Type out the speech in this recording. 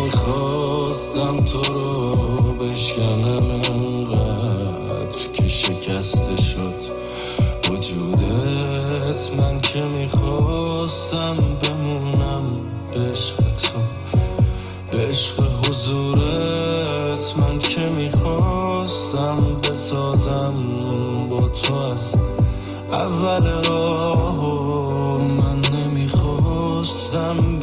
نمیخواستم تو رو بشکنم انقدر که شکسته شد وجودت. من که میخواستم بمونم به عشق تو، به عشق حضورت. من که میخواستم بسازم با تو از اول راه. من نمیخواستم